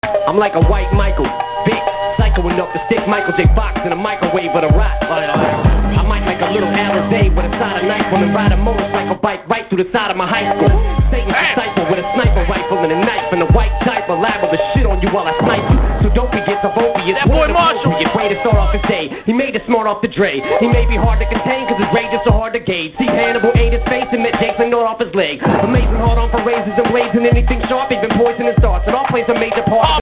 I'm like a white Michael Vick, psycho enough to stick Michael J. Fox in a microwave of the rock. I might like a little Alizé with a side of knife and ride a motorcycle bike right through the side of my high school. Satan's disciple with a sniper rifle and a knife and a white diaper, liable to shit on you while I snipe you. So don't forget to vote for your boy Marshall. Get way to start off his day. He made it smart off the Dre. He may be hard to contain cause his rage is so hard to gauge. See Hannibal ate his face and met Jason North off his leg. Amazing hard on for razors and blades and anything sharp. Even poison and starts. It all plays a major part.